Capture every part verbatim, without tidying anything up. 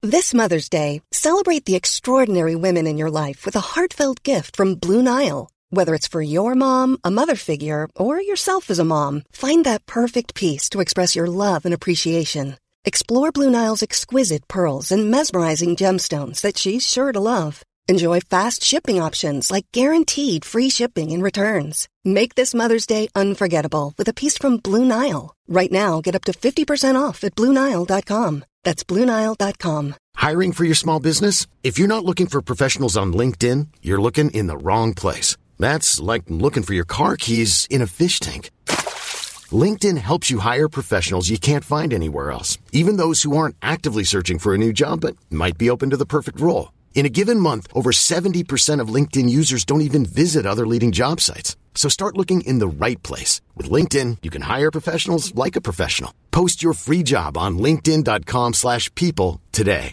This Mother's Day, celebrate the extraordinary women in your life with a heartfelt gift from Blue Nile. Whether it's for your mom, a mother figure, or yourself as a mom, find that perfect piece to express your love and appreciation. Explore Blue Nile's exquisite pearls and mesmerizing gemstones that she's sure to love. Enjoy fast shipping options like guaranteed free shipping and returns. Make this Mother's Day unforgettable with a piece from Blue Nile. Right now, get up to fifty percent off at Blue Nile dot com. That's Blue Nile dot com. Hiring for your small business? If you're not looking for professionals on LinkedIn, you're looking in the wrong place. That's like looking for your car keys in a fish tank. LinkedIn helps you hire professionals you can't find anywhere else, even those who aren't actively searching for a new job but might be open to the perfect role. In a given month, over seventy percent of LinkedIn users don't even visit other leading job sites. So start looking in the right place. With LinkedIn, you can hire professionals like a professional. Post your free job on linkedin dot com slash people today.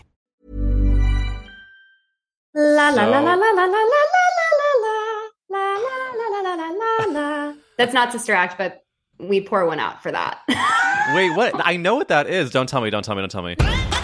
La la la la la la la la la la la la la la la. That's not Sister Act, but we pour one out for that. Wait, what? I know what that is. Don't tell me, don't tell me, don't tell me.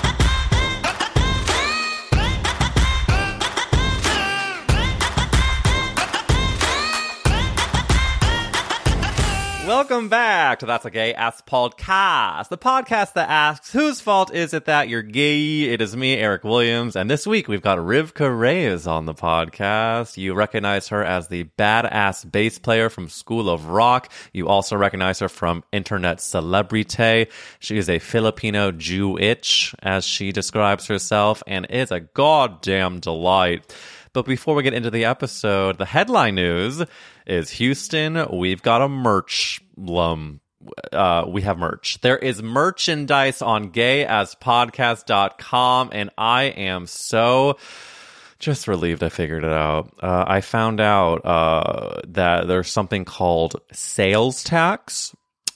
Welcome back to That's a Gay Ass Podcast, the podcast that asks, whose fault is it that you're gay? It is me, Eric Williams, and this week we've got Rivka Reyes on the podcast. You recognize her as the badass bass player from School of Rock. You also recognize her from Internet Celebrity. She is a Filipino Jew-itch, as she describes herself, and is a goddamn delight. But before we get into the episode, the headline news is Houston, we've got a merch lum. Uh, we have merch. There is merchandise on gay as podcast dot com, and I am so just relieved I figured it out. Uh, I found out uh, that there's something called sales tax.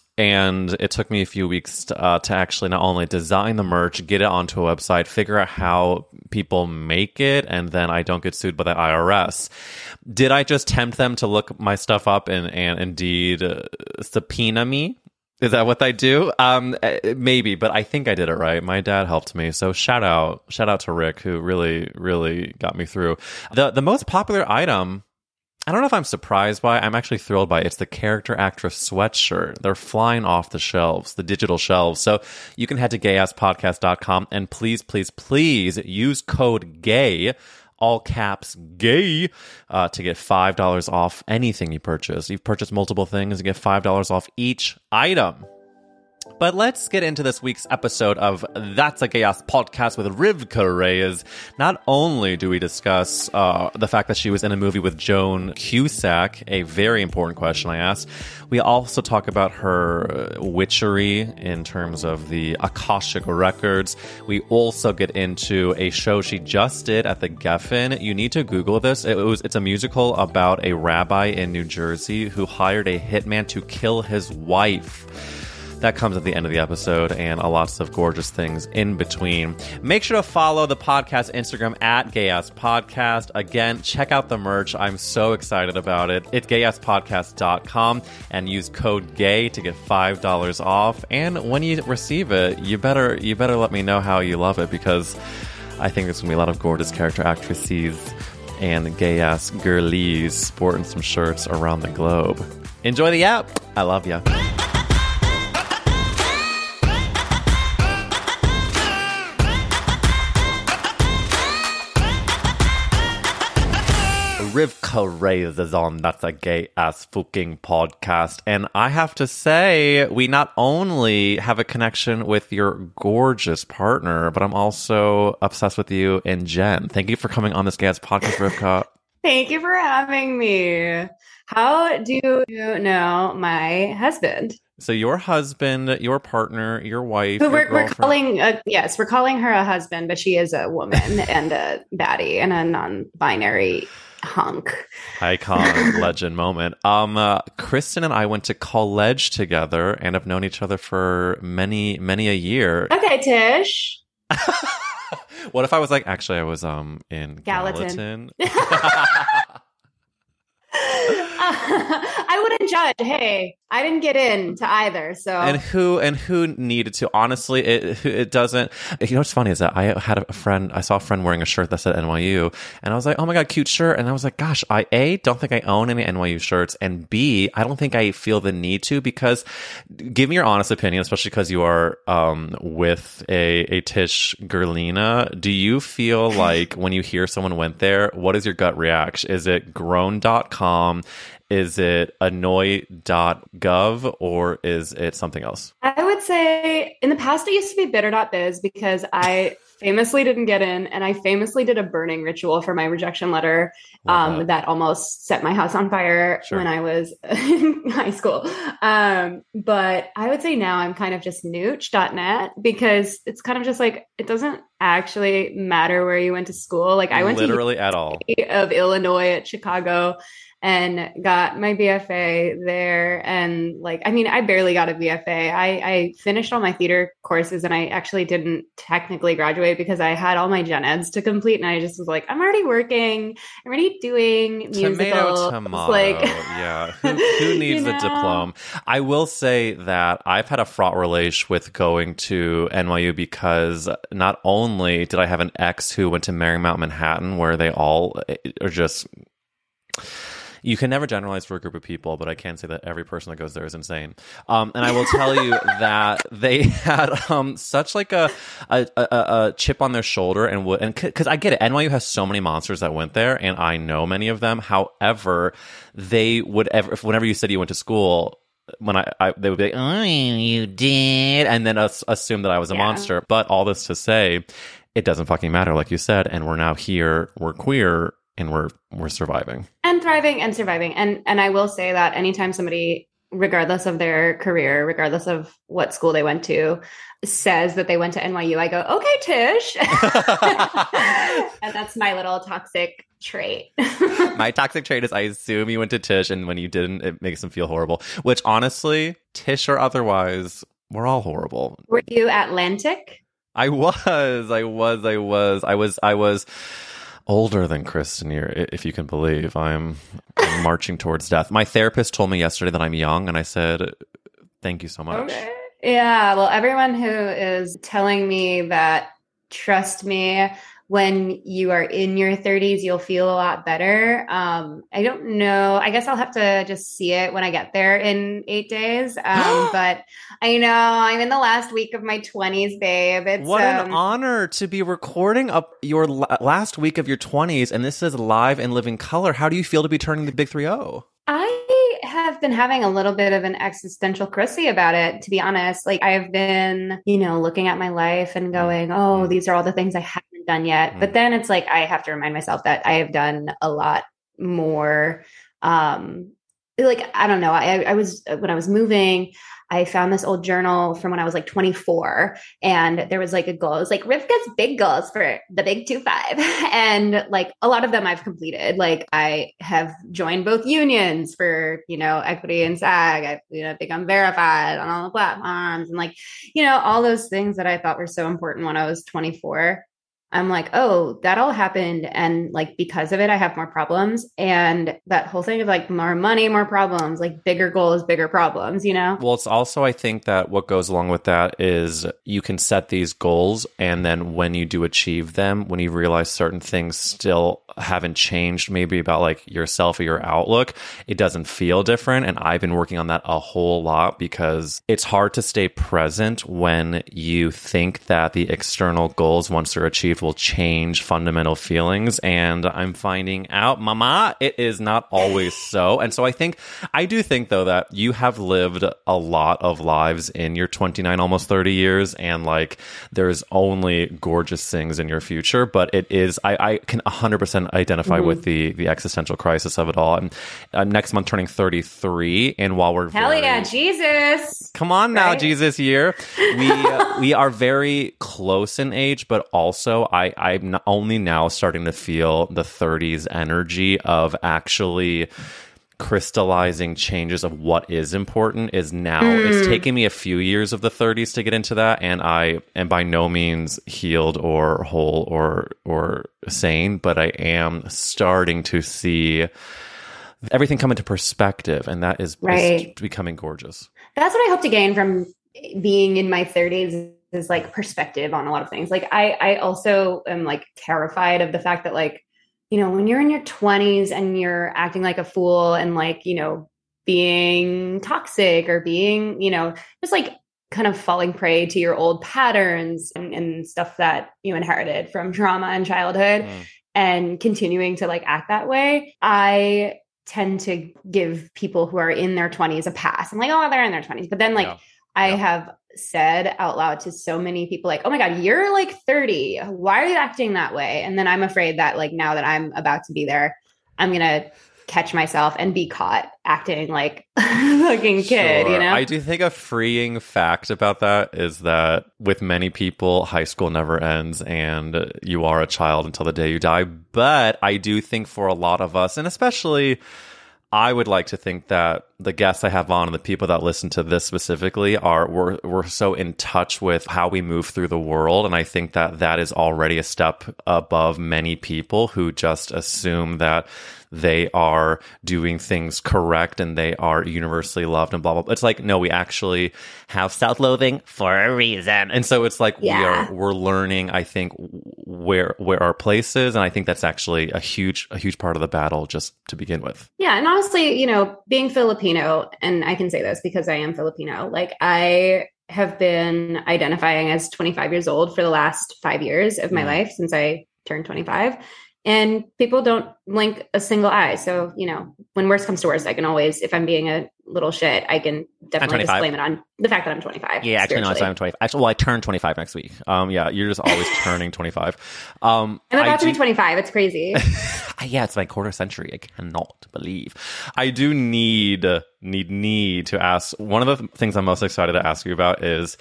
And it took me a few weeks to, uh, to actually not only design the merch, get it onto a website, figure out how people make it, and then I don't get sued by the I R S. Did I just tempt them to look my stuff up and, and indeed uh, subpoena me? Is that what they do? Um, maybe, but I think I did it right. My dad helped me. So shout out, shout out to Rick, who really, really got me through. The, the most popular item, I don't know if I'm surprised by it. I'm actually thrilled by it. It's the character actress sweatshirt. They're flying off the shelves, the digital shelves. So you can head to gay ass podcast dot com and please, please, please use code GAY, all caps GAY, uh, to get five dollars off anything you purchase. You've purchased multiple things, you get five dollars off each item. But let's get into this week's episode of That's a Gay Ass Podcast with Rivka Reyes. Not only do we discuss uh, the fact that she was in a movie with Joan Cusack, a very important question I asked, we also talk about her witchery in terms of the Akashic Records. We also get into a show she just did at the Geffen. You need to Google this. It was It's a musical about a rabbi in New Jersey who hired a hitman to kill his wife. That comes at the end of the episode, and a lots of gorgeous things in between. Make sure to follow the podcast Instagram at Gay Ass Podcast. Again, check out the merch. I'm so excited about it. It's gay ass podcast dot com, and use code GAY to get five dollars off. And when you receive it, you better you better let me know how you love it, because I think there's going to be a lot of gorgeous character actresses and gay-ass girlies sporting some shirts around the globe. Enjoy the app. I love ya. Rivka Reyes is on That's a Gay Ass Fucking Podcast. And I have to say, we not only have a connection with your gorgeous partner, but I'm also obsessed with you and Jen. Thank you for coming on this Gay Ass Podcast, Rivka. Thank you for having me. How do you know my husband? So your husband, your partner, your wife, Who your we're, we're girlfriend- calling, a, yes, we're calling her a husband, but she is a woman and a baddie and a non-binary hunk. Icon, legend moment. Um, uh, Kristen and I went to college together and have known each other for many, many a year. Okay, Tish. What if I was like, actually, I was um in Gallatin. Gallatin. I wouldn't judge. Hey, I didn't get into either, so and who and who needed to? Honestly, it it doesn't. You know what's funny is that I had a friend. I saw a friend wearing a shirt that said N Y U, and I was like, "Oh my god, cute shirt!" And I was like, "Gosh, I a don't think I own any N Y U shirts, and b I don't think I feel the need to because give me your honest opinion, especially because you are um with a a Tish Gerlina. Do you feel like when you hear someone went there, what is your gut reaction? Is it grown dot com? Is it annoy dot gov or is it something else? I would say in the past it used to be bitter dot biz because I famously didn't get in and I famously did a burning ritual for my rejection letter um, that. that almost set my house on fire sure. when I was in high school. Um, but I would say now I'm kind of just nooch dot net because it's kind of just like, it doesn't actually matter where you went to school. Like I went literally to at all of Illinois at Chicago and got my B F A there. And like, I mean, I barely got a B F A. I, I finished all my theater courses and I actually didn't technically graduate because I had all my gen eds to complete. And I just was like, I'm already working. I'm already doing musicals. Tomato, tomato. Like, yeah. Who, who needs you know? a diploma? I will say that I've had a fraught relation with going to N Y U because not only did I have an ex who went to Marymount Manhattan where they all are just... You can never generalize for a group of people, but I can say that every person that goes there is insane. Um, and I will tell you that they had um, such like a, a, a, a chip on their shoulder, and would, and because I get it, N Y U has so many monsters that went there, and I know many of them. However, they would ever, whenever you said you went to school. When I, I, they would be like, oh, you did, and then us, assume that I was a yeah. monster. But all this to say, it doesn't fucking matter, like you said, and we're now here, we're queer, and we're we're surviving and thriving and surviving. And and I will say that anytime somebody, regardless of their career, regardless of what school they went to, says that they went to N Y U, I go, okay, Tish. And that's my little toxic trait. My toxic trait is I assume you went to Tish, and when you didn't, it makes them feel horrible. Which honestly, Tish or otherwise, we're all horrible. Were you Atlantic? I was, I was, I was, I was, I was. older than Kristen here, if you can believe. I'm, I'm marching towards death. My therapist told me yesterday that I'm young, and I said, thank you so much. Okay. Yeah, well, everyone who is telling me that, trust me, when you are in your thirties, you'll feel a lot better. Um, I don't know. I guess I'll have to just see it when I get there in eight days. Um, but I know I'm in the last week of my twenties, babe. It's, what an um, honor to be recording up your la- last week of your twenties. And this is live and living color. How do you feel to be turning the big three oh? I have been having a little bit of an existential crisis about it, to be honest. Like I've been, you know, looking at my life and going, oh, these are all the things I haven't done yet. But then it's like, I have to remind myself that I have done a lot more. Um, like, I don't know. I, I was, when I was moving, I found this old journal from when I was like twenty-four, and there was like a goal. It was like Rivka's big goals for the big two five. And like a lot of them I've completed. Like I have joined both unions for, you know, equity and SAG. I've, you know, become verified on all the platforms and like, you know, all those things that I thought were so important when I was twenty-four. I'm like, oh, that all happened. And like, because of it, I have more problems. And that whole thing of like more money, more problems, like bigger goals, bigger problems, you know? Well, it's also, I think that what goes along with that is you can set these goals. And then when you do achieve them, when you realize certain things still haven't changed, maybe about like yourself or your outlook, it doesn't feel different. And I've been working on that a whole lot because it's hard to stay present when you think that the external goals, once they're achieved, will change fundamental feelings. And I'm finding out, mama, it is not always so. And so I think, I do think though that you have lived a lot of lives in your twenty-nine, almost thirty years. And like, there's only gorgeous things in your future, but it is, I, I can one hundred percent identify mm-hmm. with the the existential crisis of it all. I'm, I'm next month turning thirty-three. And while we're Hell very, yeah, Jesus. Come on now, right? Jesus year. We, uh, we are very close in age, but also I, I'm not only now starting to feel the thirties energy of actually crystallizing changes of what is important is now. Mm. It's taken me a few years of the thirties to get into that, and I am by no means healed or whole or or sane, but I am starting to see everything come into perspective, and that is, right. is becoming gorgeous. That's what I hope to gain from being in my thirties is like perspective on a lot of things. Like I, I also am like terrified of the fact that like, you know, when you're in your twenties and you're acting like a fool and like, you know, being toxic or being, you know, just like kind of falling prey to your old patterns and, and stuff that you inherited from trauma and childhood mm. and continuing to like act that way. I tend to give people who are in their twenties a pass. I'm like, oh, they're in their twenties. But then like, yeah. I yeah. have said out loud to so many people like, oh my God, you're like thirty. Why are you acting that way? And then I'm afraid that like, now that I'm about to be there, I'm going to catch myself and be caught acting like a fucking kid, sure. you know? I do think a freeing fact about that is that with many people, high school never ends and you are a child until the day you die. But I do think for a lot of us, and especially I would like to think that the guests I have on and the people that listen to this specifically are we're, we're so in touch with how we move through the world. And I think that that is already a step above many people who just assume that they are doing things correct and they are universally loved and blah, blah, blah. It's like, no, we actually have self-loathing for a reason. And so it's like yeah. we are, we're learning, I think, where where our place is. And I think that's actually a huge, a huge part of the battle just to begin with. Yeah. And honestly, you know, being Filipino, and I can say this because I am Filipino, like I have been identifying as twenty-five years old for the last five years of my mm. life since I turned twenty-five. And people don't blink a single eye. So, you know, when worst comes to worst, I can always, if I'm being a little shit, I can definitely just blame it on the fact that I'm twenty-five. Yeah, actually, no, I'm twenty-five. Actually, well, I turned twenty-five next week. Um, yeah, you're just always turning twenty-five. Um, I'm about I to do... be twenty-five. It's crazy. Yeah, it's my quarter century. I cannot believe. I do need, need, need to ask. One of the things I'm most excited to ask you about is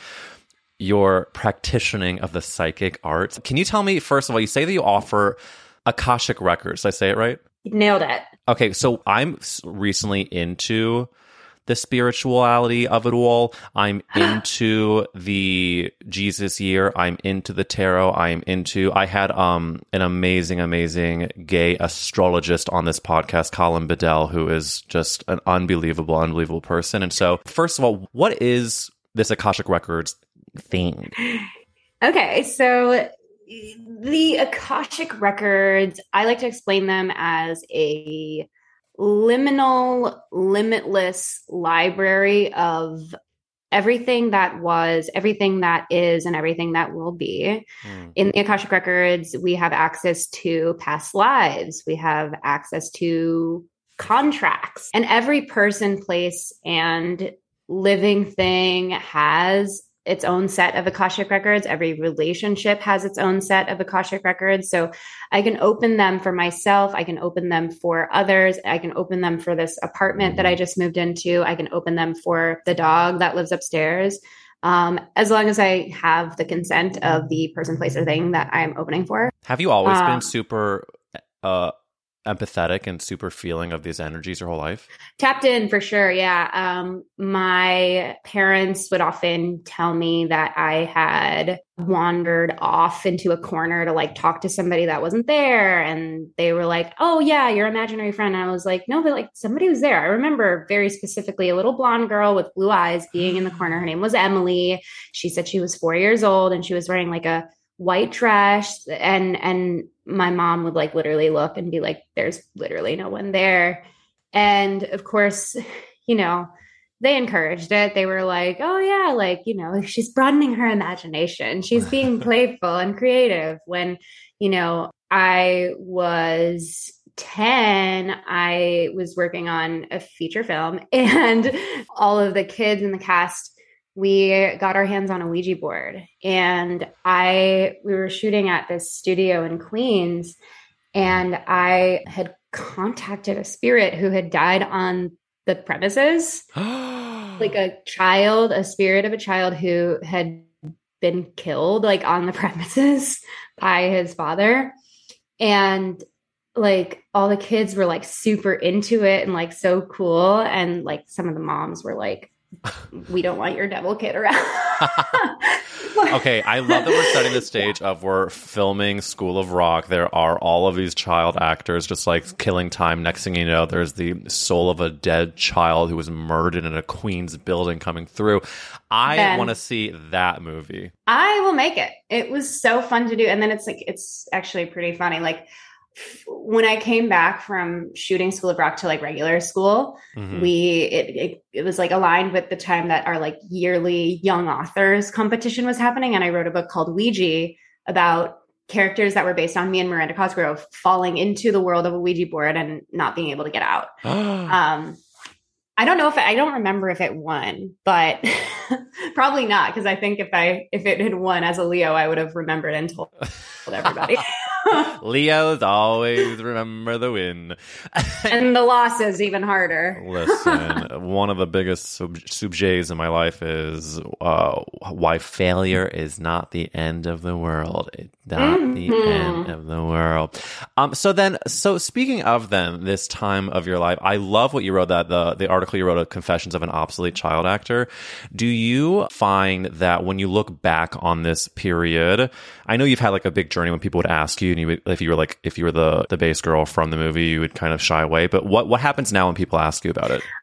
your practicing of the psychic arts. Can you tell me, first of all, you say that you offer Akashic Records. Did I say it right? You nailed it. Okay, so I'm recently into the spirituality of it all. I'm into the Jesus year. I'm into the tarot. I'm into, I had um an amazing, amazing gay astrologist on this podcast, Colin Bedell, who is just an unbelievable, unbelievable person. And so, first of all, what is this Akashic Records thing? Okay, so the Akashic Records, I like to explain them as a liminal, limitless library of everything that was, everything that is, and everything that will be. Mm. In the Akashic Records, we have access to past lives. We have access to contracts. And every person, place, and living thing has its own set of Akashic Records. Every relationship has its own set of Akashic Records. So I can open them for myself. I can open them for others. I can open them for this apartment that I just moved into. I can open them for the dog that lives upstairs. Um, as long as I have the consent of the person, place, or thing that I'm opening for. Have you always um, been super uh, empathetic and super feeling of these energies your whole life? Tapped in for sure. Yeah. Um, my parents would often tell me that I had wandered off into a corner to like talk to somebody that wasn't there. And they were like, oh yeah, your imaginary friend. And I was like, no, but like somebody was there. I remember very specifically a little blonde girl with blue eyes being in the corner. Her name was Emily. She said she was four years old and she was wearing like a white dress, and and my mom would like literally look and be like, there's literally no one there. And of course, you know, they encouraged it. They were like, oh yeah, like, you know, she's broadening her imagination. She's being playful and creative. When, you know, I was ten, I was working on a feature film and all of the kids in the cast, we got our hands on a Ouija board, and I, we were shooting at this studio in Queens, and I had contacted a spirit who had died on the premises, like a child, a spirit of a child who had been killed like on the premises by his father. And like all the kids were like super into it and like so cool. And like some of the moms were like we don't want your devil kid around. Okay, I love that we're setting the stage of we're filming School of Rock. There are all of these child actors just like killing time. Next thing you know, there's the soul of a dead child who was murdered in a Queens building coming through. I want to see that movie. I will make it. It was so fun to do. And then it's like, it's actually pretty funny. Like, when I came back from shooting School of Rock to like regular school, mm-hmm. we it, it it was like aligned with the time that our like yearly young authors competition was happening, and I wrote a book called Ouija about characters that were based on me and Miranda Cosgrove falling into the world of a Ouija board and not being able to get out. um, I don't know if it, I don't remember if it won, but probably not, because I think if I if it had won as a Leo, I would have remembered and told, told everybody. Leos always remember the win. And the loss is even harder. Listen, one of the biggest sub- subjets in my life is uh, why failure is not the end of the world. It's not mm-hmm. the end of the world. Um, so then, so speaking of then, this time of your life, I love what you wrote, that the, the article you wrote of Confessions of an Obsolete Child Actor. Do you find that when you look back on this period, I know you've had like a big journey when people would ask you, and you would, if you were like, if you were the, the bass girl from the movie, you would kind of shy away. But what, what happens now when people ask you about it?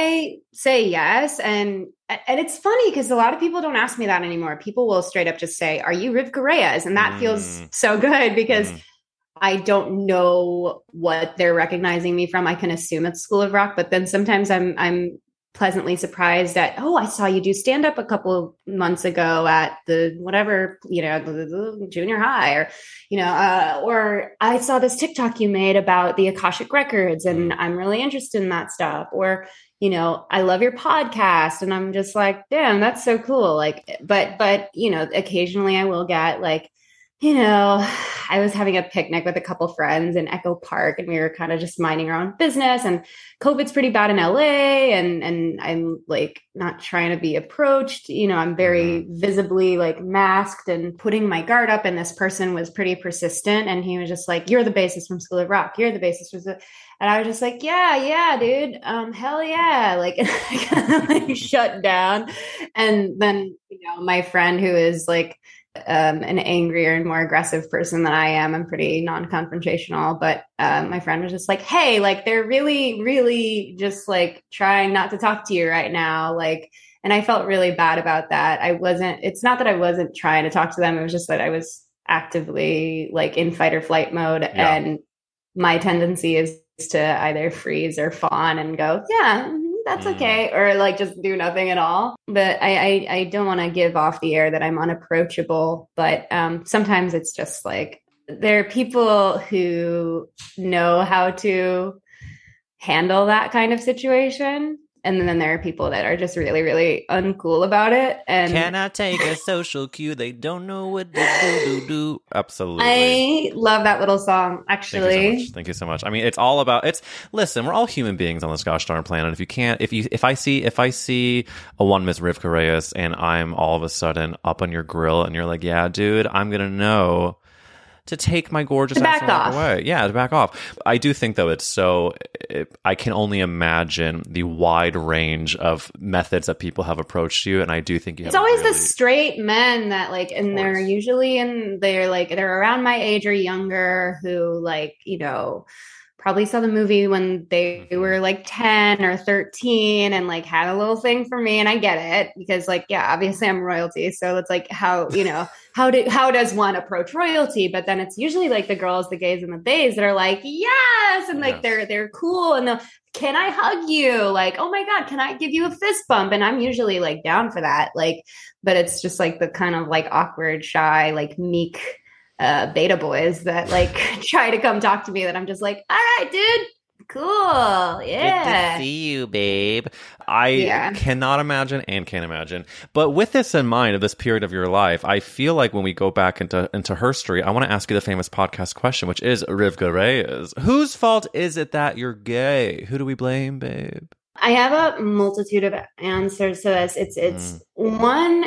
I say yes. And, and it's funny because a lot of people don't ask me that anymore. People will straight up just say, are you Rivka Reyes? And that mm. feels so good because mm. I don't know what they're recognizing me from. I can assume it's School of Rock, but then sometimes I'm, I'm pleasantly surprised at, oh, I saw you do stand up a couple months ago at the whatever, you know, junior high, or, you know, uh, or I saw this TikTok you made about the Akashic Records and I'm really interested in that stuff. Or, you know, I love your podcast. And I'm just like, damn, that's so cool. Like, but, but, you know, occasionally I will get like, you know, I was having a picnic with a couple friends in Echo Park and we were kind of just minding our own business, and COVID's pretty bad in L A, and, and I'm like not trying to be approached. You know, I'm very mm-hmm. visibly like masked and putting my guard up. And this person was pretty persistent, and he was just like, you're the bassist from School of Rock. You're the bassist from the, and I was just like, yeah, yeah, dude. Um, hell yeah. Like, I kind of like shut down. And then, you know, my friend who is like, Um, an angrier and more aggressive person than I am. I'm pretty non-confrontational, but um, my friend was just like, hey, like they're really, really just like trying not to talk to you right now. Like, and I felt really bad about that. I wasn't, it's not that I wasn't trying to talk to them. It was just that I was actively like in fight or flight mode. Yeah. And my tendency is to either freeze or fawn and go, yeah, that's okay. Or like just do nothing at all. But I, I, I don't want to give off the air that I'm unapproachable. But um, sometimes it's just like, there are people who know how to handle that kind of situation. And then there are people that are just really, really uncool about it. And can I take a social cue? They don't know what to do, do, do. Absolutely. I love that little song, actually. Thank you so much. Thank you so much. I mean, it's all about, it's, listen, we're all human beings on this gosh darn planet. If you can't, if you, if I see, if I see a one Miss Rivka Reyes and I'm all of a sudden up on your grill and you're like, yeah, dude, I'm going to know to take my gorgeous to back ass off. away. Yeah, to back off. I do think, though, it's so... It, I can only imagine the wide range of methods that people have approached you, and I do think you have... It's always really... the straight men that, like, and they're usually in... They're, like, they're around my age or younger who, like, you know... probably saw the movie when they were like ten or thirteen and like had a little thing for me. And I get it because like, yeah, obviously I'm royalty. So it's like, how, you know, how do, how does one approach royalty? But then it's usually like the girls, the gays and the bays that are like, yes. And like, yes. they're, they're cool. And they'll, can I hug you? Like, oh my God, can I give you a fist bump? And I'm usually like down for that. Like, but it's just like the kind of like awkward, shy, like meek, uh beta boys that like try to come talk to me that I'm just like, all right, dude, cool, yeah, good to see you, babe. I yeah. cannot imagine and can't imagine. But with this in mind, of this period of your life, I feel like when we go back into into herstory, I want to ask you the famous podcast question, which is, Rivka Reyes, whose fault is it that you're gay? Who do we blame, babe? I have a multitude of answers to this. It's it's mm. one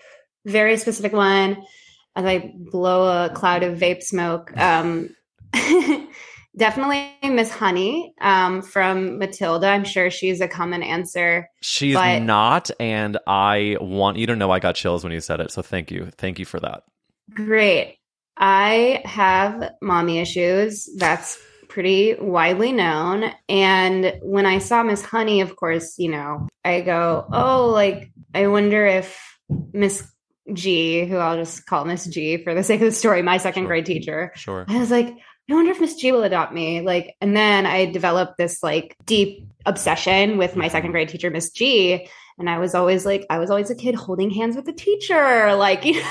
very specific one. As I blow a cloud of vape smoke, um, definitely Miss Honey um, from Matilda. I'm sure she's a common answer. She's but... not, and I want you to know I got chills when you said it. So thank you. Thank you for that. Great. I have mommy issues. That's pretty widely known. And when I saw Miss Honey, of course, you know, I go, oh, like, I wonder if Miss G, who I'll just call Miss G for the sake of the story, my second Sure. grade teacher. Sure. I was like, I wonder if Miss G will adopt me. Like, and then I developed this like deep obsession with my second grade teacher, Miss G. And I was always like, I was always a kid holding hands with the teacher. Like, you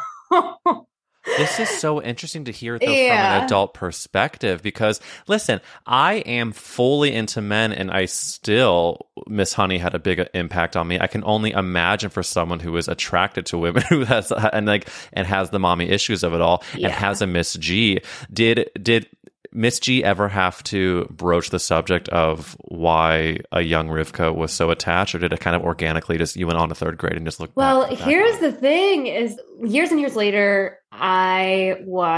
know. This is so interesting to hear, though, Yeah. from an adult perspective, because, listen, I am fully into men, and I still, Miss Honey had a big impact on me. I can only imagine for someone who is attracted to women who has, and like, and has the mommy issues of it all, Yeah. and has a Miss G. Did, did Miss G ever have to broach the subject of why a young Rivka was so attached, or did it kind of organically just, you went on to third grade and just looked Well, back, back here's on the thing is years and years later, I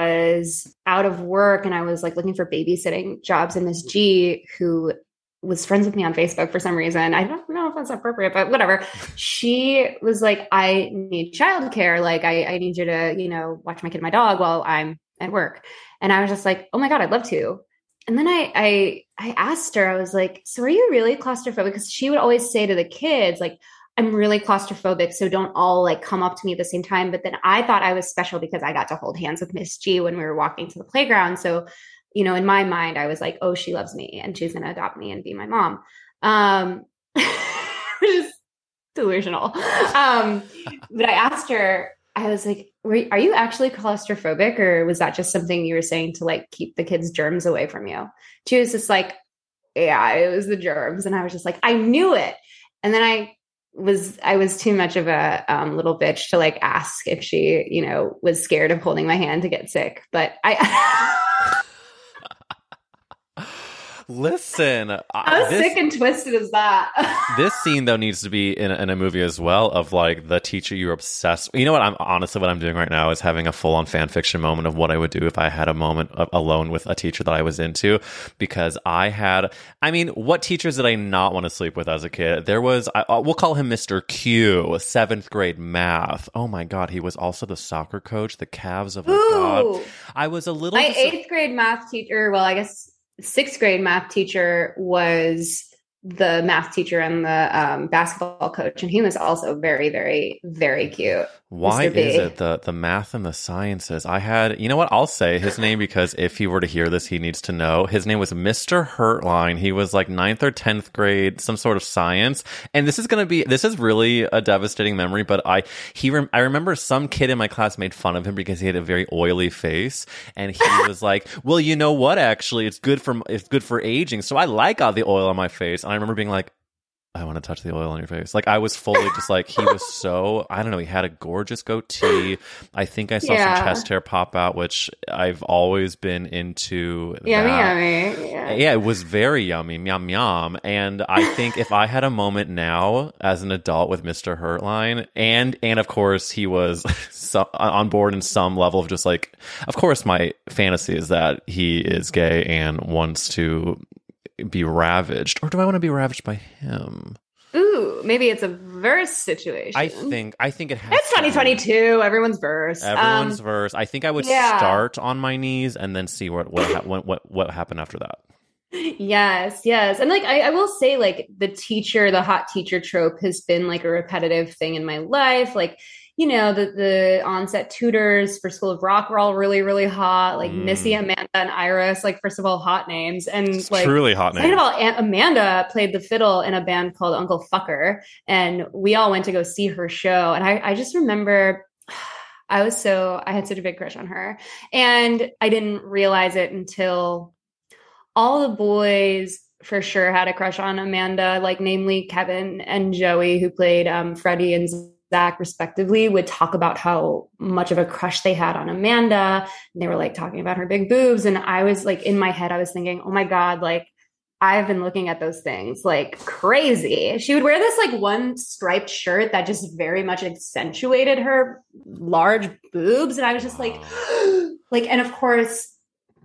was out of work and I was like looking for babysitting jobs, and Miss G, who was friends with me on Facebook for some reason, I don't know if that's appropriate, but whatever. She was like, I need childcare. Like, I, I need you to, you know, watch my kid and my dog while I'm at work. And I was just like, oh my God, I'd love to. And then I, I, I asked her, I was like, so are you really claustrophobic? Because she would always say to the kids, like, I'm really claustrophobic, so don't all like come up to me at the same time. But then I thought I was special because I got to hold hands with Miss G when we were walking to the playground. So, you know, in my mind, I was like, oh, she loves me and she's going to adopt me and be my mom. Um, which is delusional. Um, but I asked her, I was like, were, are you actually claustrophobic, or was that just something you were saying to like keep the kids' germs away from you? She was just like, yeah, it was the germs. And I was just like, I knew it. And then I was, I was too much of a um, little bitch to like ask if she, you know, was scared of holding my hand to get sick. But I, Listen, how this, sick and twisted is that? this scene though needs to be in a, in a movie as well, of like the teacher you're obsessed with. You know what? I'm honestly, what I'm doing right now is having a full on fan fiction moment of what I would do if I had a moment of, alone with a teacher that I was into, because I had, I mean, what teachers did I not want to sleep with as a kid? There was, I, we'll call him Mister Q, seventh grade math. Oh my God, he was also the soccer coach, the Cavs of Ooh. God. I was a little. My dis- eighth grade math teacher, well, I guess sixth grade math teacher was the math teacher and the um, basketball coach. And he was also very, very, very cute. Why Mister B. is it the, the math and the sciences? I had, you know what? I'll say his name because if he were to hear this, he needs to know. His name was Mister Hurtline. He was like ninth or tenth grade, some sort of science. And this is going to be, this is really a devastating memory, but I, he, rem- I remember some kid in my class made fun of him because he had a very oily face. And he was like, well, you know what? Actually, it's good for, it's good for aging. So I like all the oil on my face. And I remember being like, I want to touch the oil on your face. Like, I was fully just like, he was so, I don't know, he had a gorgeous goatee. I think I saw Yeah. some chest hair pop out, which I've always been into. Yummy, that. yummy. Yeah. Yeah, it was very yummy, yum, yum. And I think if I had a moment now as an adult with Mister Hurtline, and, and of course, he was so, on board in some level of just like, of course, my fantasy is that he is gay and wants to be ravaged, or do I want to be ravaged by him? Ooh, maybe it's a verse situation. I think I think it has. It's to be. twenty twenty-two. Everyone's verse. Everyone's Um, verse. I think I would yeah. start on my knees and then see what what ha- what, what what happened after that. Yes, yes. And like I, I will say, like, the teacher, the hot teacher trope has been like a repetitive thing in my life. Like, you know, the the onset tutors for School of Rock were all really, really hot. Like Mm. Missy, Amanda, and Iris, like, first of all, hot names. And It's like truly hot second name. of all, Aunt Amanda played the fiddle in a band called Uncle Fucker. And we all went to go see her show. And I, I just remember I was so, I had such a big crush on her. And I didn't realize it until all the boys for sure had a crush on Amanda, like namely Kevin and Joey, who played um, Freddie and Zach respectively, would talk about how much of a crush they had on Amanda. And they were like talking about her big boobs. And I was like, in my head, I was thinking, oh my God, like, I've been looking at those things like crazy. She would wear this like one striped shirt that just very much accentuated her large boobs. And I was just like, like, and of course,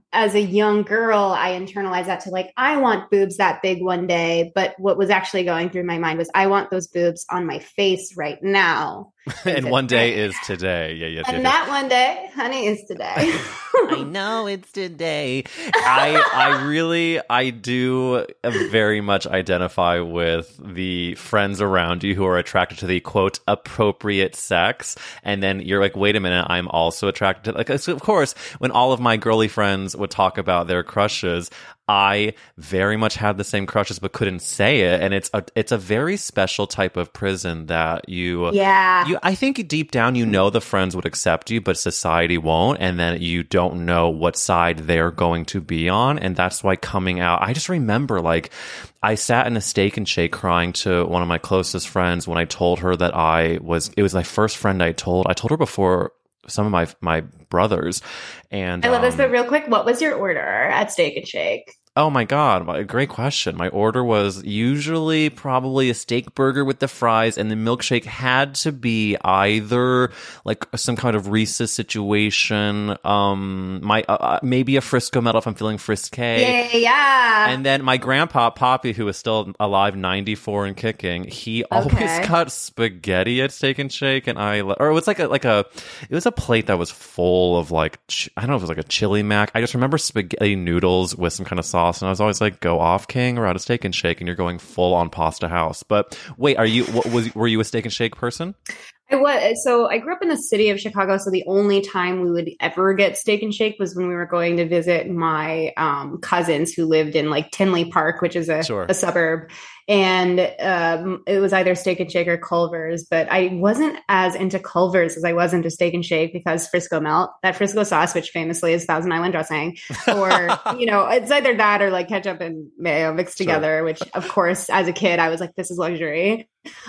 as a young girl, I internalized that to like, I want boobs that big one day. But what was actually going through my mind was, I want those boobs on my face right now. And one day is today. Yeah, yeah. And yeah, that yeah. one day, honey, is today. I know it's today. I I really I do very much identify with the friends around you who are attracted to the quote appropriate sex, and then you're like, wait a minute, I'm also attracted to like. So of course, when all of my girly friends would talk about their crushes, I very much had the same crushes but couldn't say it, and it's a it's a very special type of prison that you yeah you I think deep down you know the friends would accept you, but society won't, and then you don't know what side they're going to be on, and that's why coming out. I just remember like I sat in a Steak and Shake crying to one of my closest friends when I told her that I was. It was my first friend I told. I told her before some of my my brothers, and I love um, this. But real quick, what was your order at Steak and Shake? Oh my God, great question. My order was usually probably a steak burger with the fries, and the milkshake had to be either like some kind of Reese's situation, um, my uh, maybe a Frisco Melt if I'm feeling frisky. Yeah, yeah. And then my grandpa, Poppy, who is still alive, ninety-four and kicking, he always Okay. got spaghetti at Steak and Shake, and I, or it was like a, like a, it was a plate that was full of like, ch- I don't know if it was like a chili mac. I just remember spaghetti noodles with some kind of sauce. And I was always like, go off, King. We're at a Steak and Shake, and you're going full on pasta house. But wait, are you? What, was were you a Steak and Shake person? I was. So I grew up in the city of Chicago. So the only time we would ever get Steak and Shake was when we were going to visit my um, cousins who lived in like Tinley Park, which is a, Sure. a suburb. And um, it was either Steak and Shake or Culver's. But I wasn't as into Culver's as I was into Steak and Shake because Frisco Melt, that Frisco sauce, which famously is Thousand Island dressing, or, you know, it's either that or like ketchup and mayo mixed Sure. together, which of course, as a kid, I was like, this is luxury.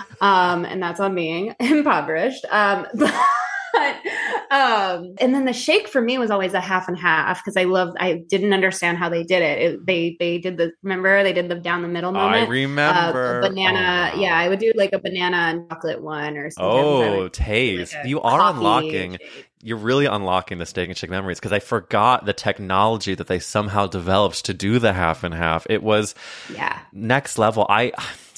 Um, and that's on being impoverished. Um, but, um, and then the shake for me was always a half and half because I loved, I didn't understand how they did it. it. They, they did the, remember they did the down the middle moment. I remember. Uh, a banana. Oh, wow. Yeah. I would do like a banana and chocolate one or something. I Oh, would do, taste. like, a You are coffee unlocking. shake. You're really unlocking the Steak and Shake memories because I forgot the technology that they somehow developed to do the half and half. It was Yeah. next level. I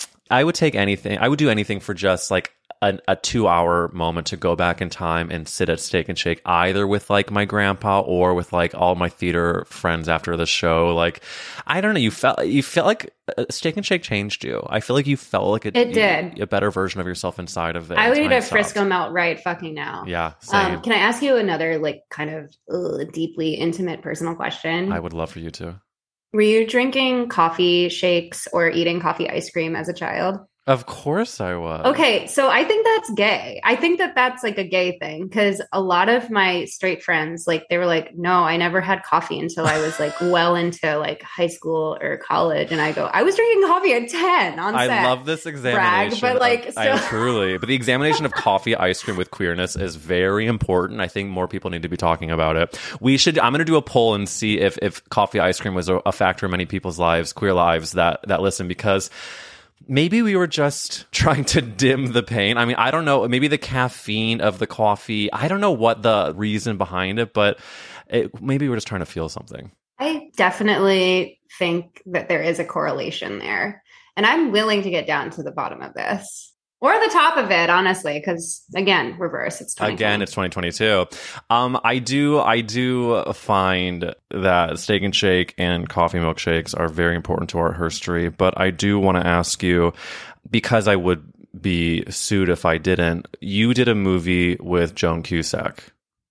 I would take anything. I would do anything for just like a, a two hour moment to go back in time and sit at Steak and Shake, either with like my grandpa or with like all my theater friends after the show. Like, I don't know. You felt you felt like uh, Steak and Shake changed you. I feel like you felt like a, It did. a better version of yourself inside of it. I would eat Time a stopped. Frisco Melt right fucking now. Yeah, same. Um, can I ask you another like kind of ugh, deeply intimate personal question? I would love for you to. Were you drinking coffee shakes or eating coffee ice cream as a child? Of course I was. Okay, so I think that's gay. I think that that's like a gay thing because a lot of my straight friends, like they were like, no, I never had coffee until I was like well into like high school or college. And I go, I was drinking coffee at ten on set. I love this examination. Brag, but like, of- I still- truly, but the examination of coffee ice cream with queerness is very important. I think more people need to be talking about it. We should. I'm going to do a poll and see if if coffee ice cream was a, a factor in many people's lives, queer lives that that listen, because maybe we were just trying to dim the pain. I mean, I don't know. Maybe the caffeine of the coffee. I don't know what the reason behind it, but it, maybe we're just trying to feel something. I definitely think that there is a correlation there. And I'm willing to get down to the bottom of this. Or the top of it, honestly, because again, reverse. It's twenty twenty. Again, it's twenty twenty-two. Um, I do, I do find that Steak and Shake and coffee milkshakes are very important to our history. But I do want to ask you, because I would be sued if I didn't. You did a movie with Joan Cusack.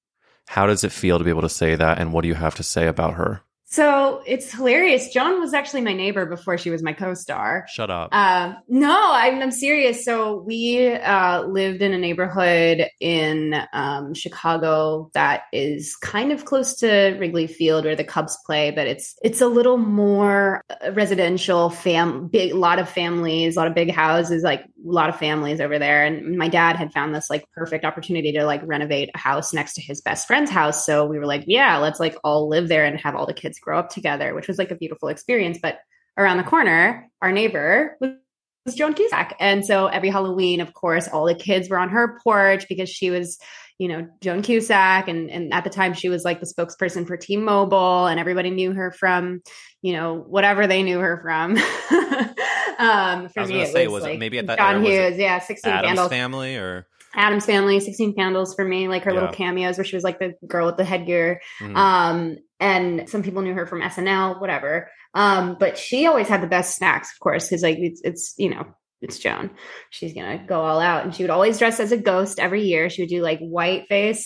How does it feel to be able to say that, and what do you have to say about her? So it's hilarious. Joan was actually my neighbor before she was my co-star. Shut up. Um, no, I'm, I'm serious. So we uh, lived in a neighborhood in um, Chicago that is kind of close to Wrigley Field where the Cubs play, but it's it's a little more residential, fam, big, lot of families, a lot of big houses, like a lot of families over there. And my dad had found this like perfect opportunity to like renovate a house next to his best friend's house. So we were like, yeah, let's like all live there and have all the kids grow up together, which was like a beautiful experience. But around the corner, our neighbor was Joan Cusack. And so every Halloween, of course, all the kids were on her porch because she was, you know, Joan Cusack. And, and at the time she was like the spokesperson for T-Mobile, and everybody knew her from, you know, whatever they knew her from. um, for I was me, going to it say, was was like it maybe at that John era, was Hughes, it yeah, sixteen Addams Candles. Family or Addams Family, sixteen Candles for me, like her Yeah. little cameos where she was like the girl with the headgear. Mhm. Um, and some people knew her from S N L, whatever. Um, but she always had the best snacks, of course, because like it's, it's, you know, it's Joan. She's going to go all out. And she would always dress as a ghost every year. She would do like white face.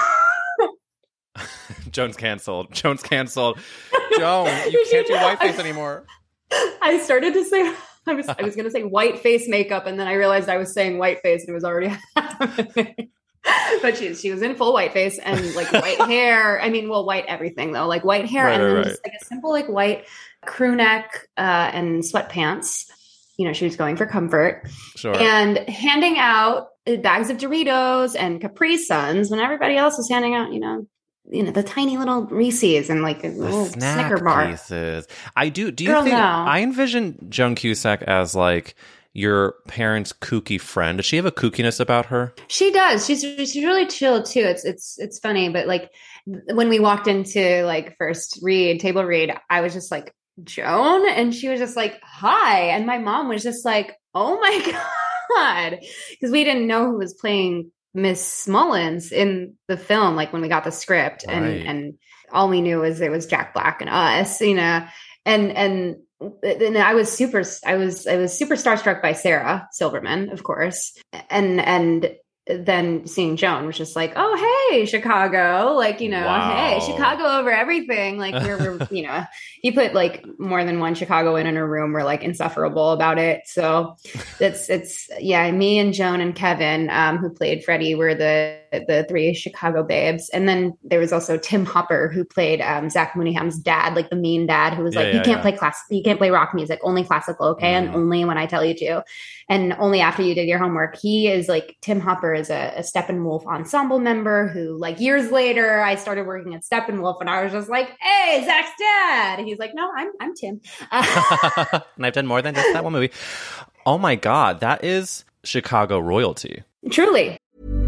Joan's canceled. Joan's canceled. Joan, you can't do whiteface anymore. I started to say, I was, I was going to say white face makeup. And then I realized I was saying white face and it was already happening. But she, she was in full white face and like white hair. I mean, well, white everything though, like white hair Right, and right, then right. just like a simple like white crew neck uh, and sweatpants. You know, she was going for comfort. Sure. And handing out bags of Doritos and Capri Suns when everybody else was handing out, you know, you know, the tiny little Reese's and like a The little snack Snicker bar. pieces. I do. Do you Girl, think no. I envision Joan Cusack as like your parents' kooky friend? Does she have a kookiness about her? She does. She's she's really chill too. It's it's it's funny, but like when we walked into like first read, table read, I was just like, Joan, and she was just like, hi, and my mom was just like, oh my god, because we didn't know who was playing Miss Mullins in the film, like when we got the script, Right. and and all we knew was it was Jack Black and us, you know, and and and I was super, I was I was super starstruck by Sarah Silverman, of course, and and then seeing Joan was just like, oh, hey, Chicago, like, you know, Wow. hey, Chicago over everything. Like we're, we're, you know, you put like more than one Chicagoan in a room, we're like insufferable about it. So it's, it's, yeah, me and Joan and Kevin, um, who played Freddie, were the, the three Chicago babes. And then there was also Tim Hopper, who played um, Zach Mooneyham's dad, like the mean dad, who was Yeah, like, yeah, you can't yeah. play class, you can't play rock music, only classical. Okay. Mm. And only when I tell you to. And only after you did your homework. He is like, Tim Hopper is a, a Steppenwolf ensemble member who, like, years later, I started working at Steppenwolf and I was just like, hey, Zach's dad. And he's like, no, I'm I'm Tim. Uh, And I've done more than just that one movie. Oh my God, that is Chicago royalty. truly.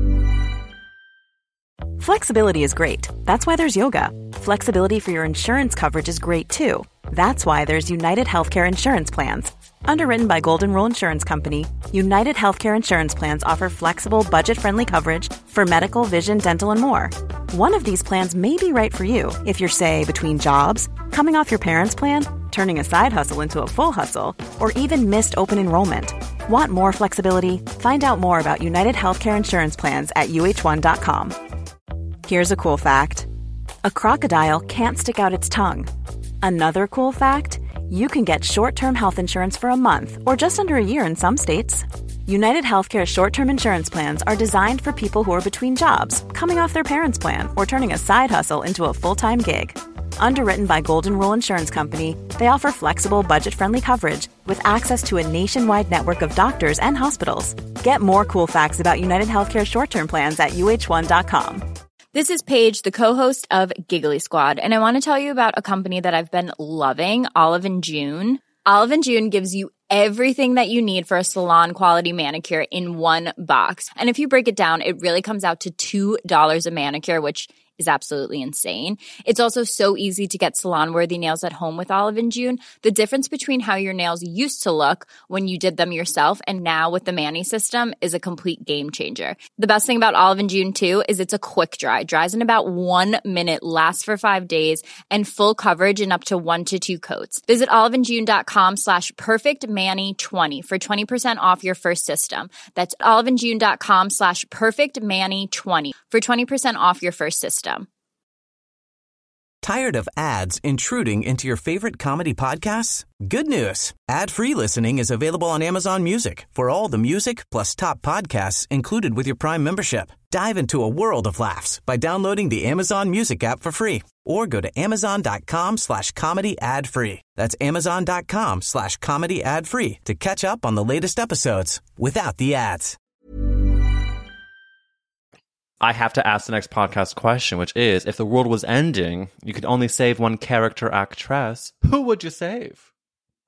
Flexibility is great. That's why there's yoga. Flexibility for your insurance coverage is great too. That's why there's United Healthcare Insurance Plans. Underwritten by Golden Rule Insurance Company, United Healthcare Insurance Plans offer flexible, budget-friendly coverage for medical, vision, dental, and more. One of these plans may be right for you if you're, say, between jobs, coming off your parents' plan, turning a side hustle into a full hustle, or even missed open enrollment. Want more flexibility? Find out more about United Healthcare Insurance Plans at U H one dot com. Here's a cool fact. A crocodile can't stick out its tongue. Another cool fact, you can get short-term health insurance for a month or just under a year in some states. United Healthcare short-term insurance plans are designed for people who are between jobs, coming off their parents' plan, or turning a side hustle into a full-time gig. Underwritten by Golden Rule Insurance Company, they offer flexible, budget-friendly coverage with access to a nationwide network of doctors and hospitals. Get more cool facts about United Healthcare short-term plans at U H one dot com. This is Paige, the co-host of Giggly Squad, and I want to tell you about a company that I've been loving, Olive and June. Olive and June gives you everything that you need for a salon-quality manicure in one box. And if you break it down, it really comes out to two dollars a manicure, which is absolutely insane. It's also so easy to get salon-worthy nails at home with Olive and June. The difference between how your nails used to look when you did them yourself and now with the Mani system is a complete game changer. The best thing about Olive and June, too, is it's a quick dry. Dries in about one minute, lasts for five days, and full coverage in up to one to two coats. Visit oliveandjune.com slash perfectmani20 for twenty percent off your first system. That's oliveandjune.com slash perfectmani20 for twenty percent off your first system. Tired of ads intruding into your favorite comedy podcasts? Good news. Ad-free listening is available on Amazon Music for all the music plus top podcasts included with your Prime membership. Dive into a world of laughs by downloading the Amazon Music app for free or go to amazon.com slash comedy ad free. That's amazon.com slash comedy ad free to catch up on the latest episodes without the ads. I have to ask the next podcast question, which is, if the world was ending, you could only save one character actress, who would you save?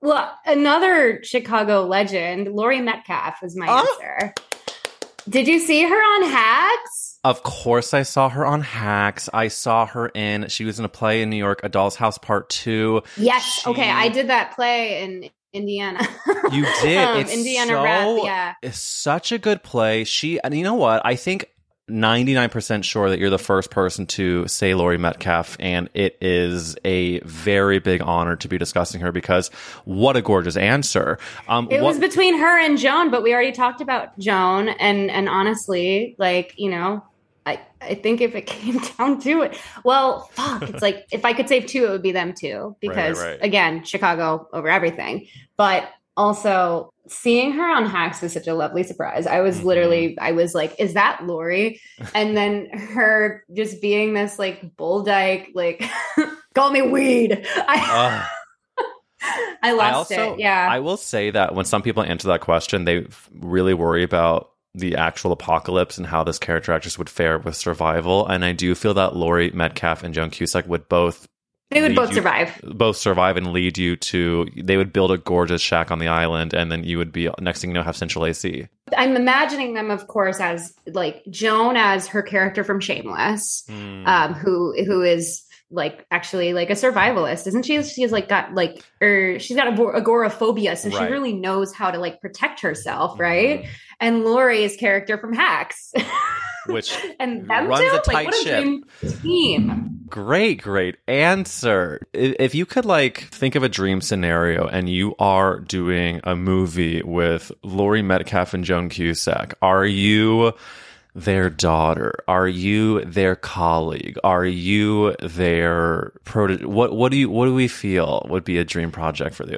Well, another Chicago legend, Laurie Metcalf was my oh. answer. Did you see her on Hacks? Of course I saw her on Hacks. I saw her in, she was in a play in New York, A Doll's House Part two. Yes. She, okay. I did that play in Indiana. You did. um, it's Indiana so, Rep, yeah. It's such a good play. She, and you know what? I think ninety-nine percent sure that you're the first person to say Laurie Metcalf, and it is a very big honor to be discussing her because what a gorgeous answer. Um, it what- was between her and Joan, but we already talked about Joan, and and honestly, like, you know, I, I think if it came down to it, well, fuck, it's like if I could save two, it would be them two because, right, right, right. again, Chicago over everything. But also seeing her on Hacks was such a lovely surprise. I was mm-hmm. literally, I was like, is that Laurie? And then her just being this like bull dyke, like, call me weed. I, uh, I lost I also, it. Yeah. I will say that when some people answer that question, they really worry about the actual apocalypse and how this character actress would fare with survival. And I do feel that Laurie Metcalf and Joan Cusack would both They would both you, survive. Both survive and lead you to, they would build a gorgeous shack on the island, and then you would be, next thing you know, have central A C. I'm imagining them, of course, as like Joan as her character from Shameless, mm. um, who who is like actually like a survivalist, isn't she? She's like got like, or she's got agoraphobia, so right. she really knows how to like protect herself, mm-hmm. right? And Laurie's character from Hacks. Which and them runs two? a tight like, what a ship. Dream team. Great, great answer. If you could like think of a dream scenario and you are doing a movie with Laurie Metcalf and Joan Cusack, are you their daughter? Are you their colleague? Are you their proto? What what do you what do we feel would be a dream project for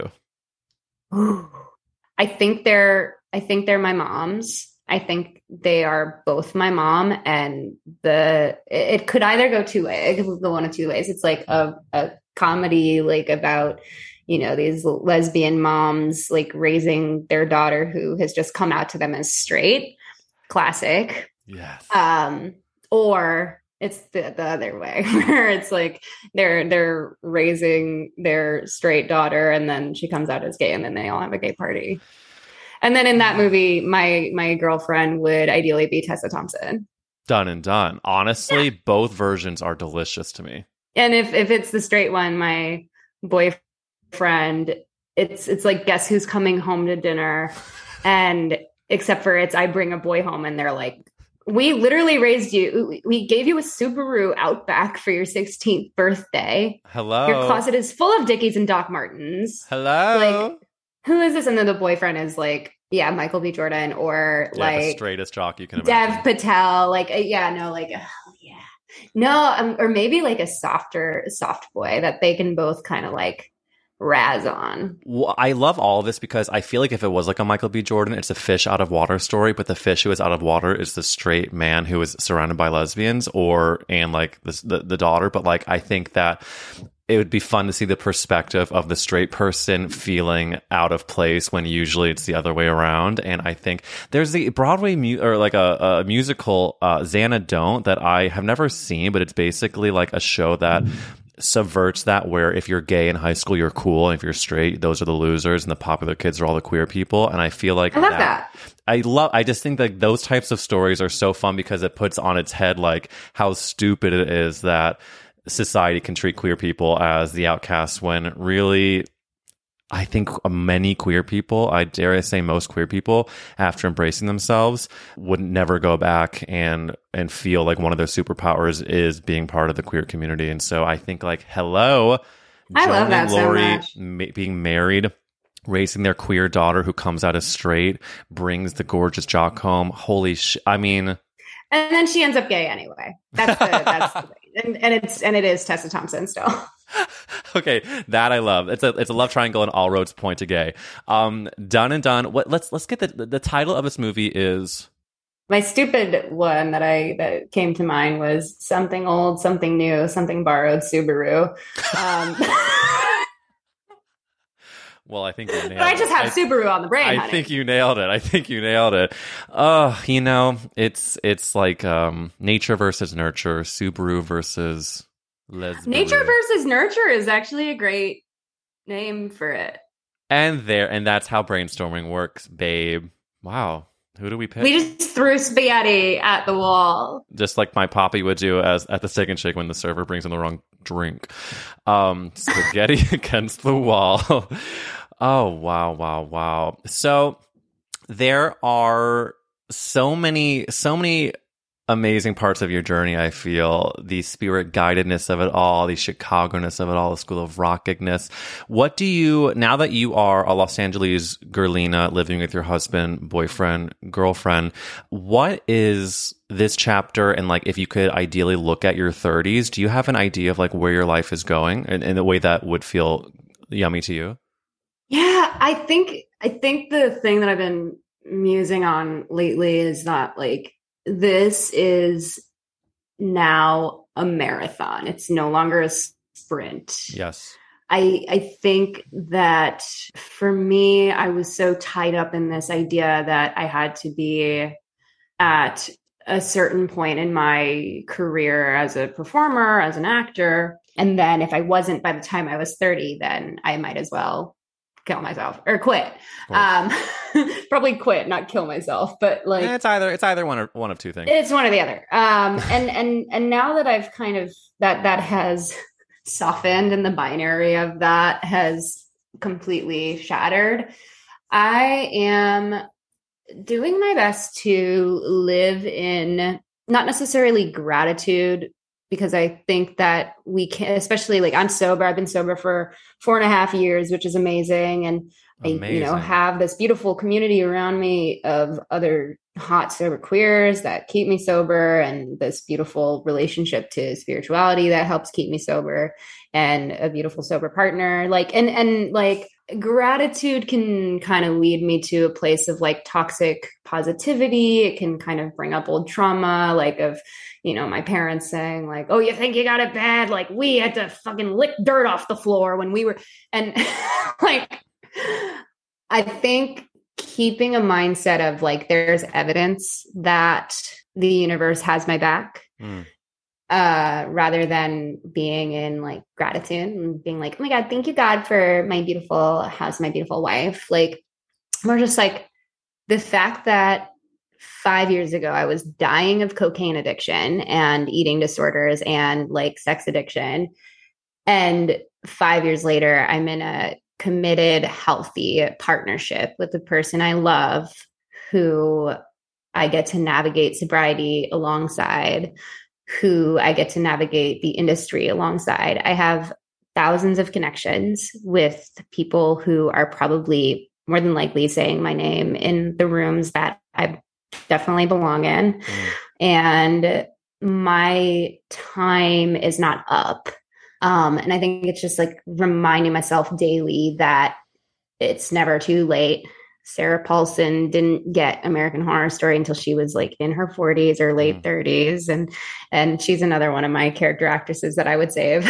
you? I think they're I think they're my moms. I think they are both my mom, and the it, it could either go two ways. It could go one of two ways. It's like a, a comedy, like about, you know, these lesbian moms like raising their daughter who has just come out to them as straight. Classic. Yes. Um, or it's the, the other way where it's like they're they're raising their straight daughter, and then she comes out as gay, and then they all have a gay party. And then in that movie, my my girlfriend would ideally be Tessa Thompson. Done and done. Honestly, yeah. Both versions are delicious to me. And if, if it's the straight one, my boyfriend, it's it's like, guess who's coming home to dinner? And except for it's I bring a boy home, and they're like, we literally raised you. We gave you a Subaru Outback for your sixteenth birthday. Hello. Your closet is full of Dickies and Doc Martens. Hello. Like, who is this? And then the boyfriend is like, yeah, Michael B. Jordan, or yeah, like the straightest jock you can imagine. Dev Patel. Like, uh, yeah, no, like, oh yeah, no, um, or maybe like a softer, soft boy that they can both kind of like razz on. Well, I love all of this because I feel like if it was like a Michael B. Jordan, it's a fish out of water story, but the fish who is out of water is the straight man who is surrounded by lesbians, or and like the the, the daughter. But like, I think that it would be fun to see the perspective of the straight person feeling out of place when usually it's the other way around. And I think there's the Broadway mu- or like a, a musical, uh, Xana Don't, that I have never seen, but it's basically like a show that subverts that, where if you're gay in high school, you're cool, and if you're straight, those are the losers, and the popular kids are all the queer people. And I feel like I love that, that. I love, I just think that those types of stories are so fun because it puts on its head like how stupid it is that society can treat queer people as the outcasts, when really I think many queer people, I dare I say most queer people, after embracing themselves, would never go back and and feel like one of their superpowers is being part of the queer community. And so I think like, hello, I Joan love that and Laurie so much. ma- being married, raising their queer daughter who comes out as straight, brings the gorgeous jock home. Holy sh! I mean. And then she ends up gay anyway. That's the, that's the thing. And, and it's and it is Tessa Thompson still. Okay, that I love. It's a it's a love triangle, and all roads point to gay. Um, done and done. What? Let's let's get the the title of this movie is. My stupid one that I that came to mind was Something Old, Something New, Something Borrowed, Subaru. Um, Well, I think you nailed it. But I just have I, Subaru on the brain. I honey. think you nailed it. I think you nailed it. Oh, you know, it's it's like um, nature versus nurture, Subaru versus lesbian. Nature versus nurture is actually a great name for it. And there, and that's how brainstorming works, babe. Wow. Who do we pick? We just threw spaghetti at the wall. Just like my poppy would do as at the Steak and Shake when the server brings in the wrong drink. Um, spaghetti against the wall. Oh, wow, wow, wow. So there are so many, so many amazing parts of your journey, I feel. The spirit guidedness of it all, the Chicago-ness of it all, the School of Rockness. What do you, now that you are a Los Angeles girlina living with your husband, boyfriend, girlfriend, what is this chapter? And like, if you could ideally look at your thirties, do you have an idea of like where your life is going in, in a way that would feel yummy to you? Yeah, I think, I think the thing that I've been musing on lately is that like, this is now a marathon. It's no longer a sprint. Yes. I I think that for me, I was so tied up in this idea that I had to be at a certain point in my career as a performer, as an actor. And then if I wasn't by the time I was thirty, then I might as well kill myself or quit. Um, probably quit, not kill myself, but like it's either it's either one or one of two things. It's one or the other. Um, and and and now that I've kind of that that has softened and the binary of that has completely shattered, I am doing my best to live in not necessarily gratitude, because I think that we can, especially like I'm sober. I've been sober for four and a half years, which is amazing. And amazing. I, you know, have this beautiful community around me of other hot sober queers that keep me sober, and this beautiful relationship to spirituality that helps keep me sober, and a beautiful sober partner. Like, and, and like gratitude can kind of lead me to a place of like toxic positivity. It can kind of bring up old trauma, like of, you know, my parents saying like, oh, you think you got it bad? Like we had to fucking lick dirt off the floor when we were, and like, I think keeping a mindset of like, there's evidence that the universe has my back, mm. uh, rather than being in like gratitude and being like, oh my God, thank you God for my beautiful house, my beautiful wife. Like, we're just like the fact that five years ago, I was dying of cocaine addiction and eating disorders and like sex addiction. And five years later, I'm in a committed, healthy partnership with the person I love, who I get to navigate sobriety alongside, who I get to navigate the industry alongside. I have thousands of connections with people who are probably more than likely saying my name in the rooms that I definitely belong in. Mm. And my time is not up. Um, and I think it's just like reminding myself daily that it's never too late. Sarah Paulson didn't get American Horror Story until she was like in her forties or late mm. thirties. And, and she's another one of my character actresses that I would save.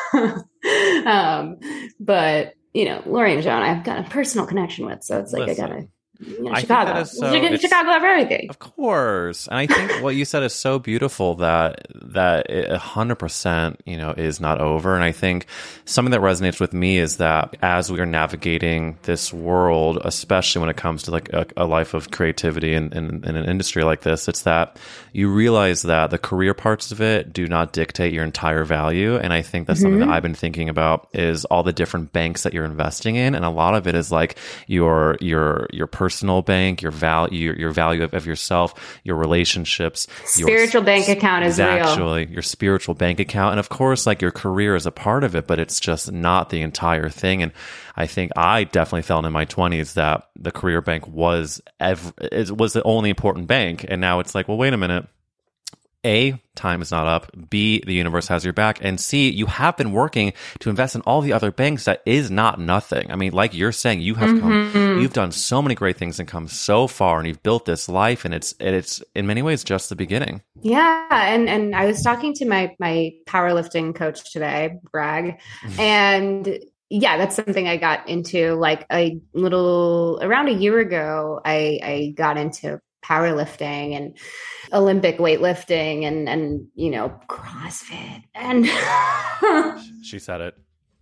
um, but, you know, Laurie and Joan, I've got a personal connection with, so it's like, Listen. I gotta, You know, I Chicago. Think that is so, Chicago for everything. Of course. And I think what you said is so beautiful that that it one hundred percent, you know, is not over. And I think something that resonates with me is that as we are navigating this world, especially when it comes to like a, a life of creativity in, in, in an industry like this, it's that you realize that the career parts of it do not dictate your entire value. And I think that's mm-hmm. something that I've been thinking about is all the different banks that you're investing in. And a lot of it is like your your your personal personal bank, your value, your, your value of, of yourself, your relationships, spiritual your, bank account is actually real. Your spiritual bank account, and of course, like your career is a part of it, but it's just not the entire thing. And I think I definitely felt in my twenties that the career bank was ev- it was the only important bank, and now it's like, well, wait a minute. A, time is not up. B, the universe has your back. And C, you have been working to invest in all the other banks. That is not nothing. I mean, like you're saying, you have mm-hmm. come, you've done so many great things and come so far, and you've built this life, and it's it's in many ways just the beginning. Yeah, and and I was talking to my my powerlifting coach today, brag, and yeah, that's something I got into like a little around a year ago. I I got into powerlifting and Olympic weightlifting and, and, you know, CrossFit. And she said it.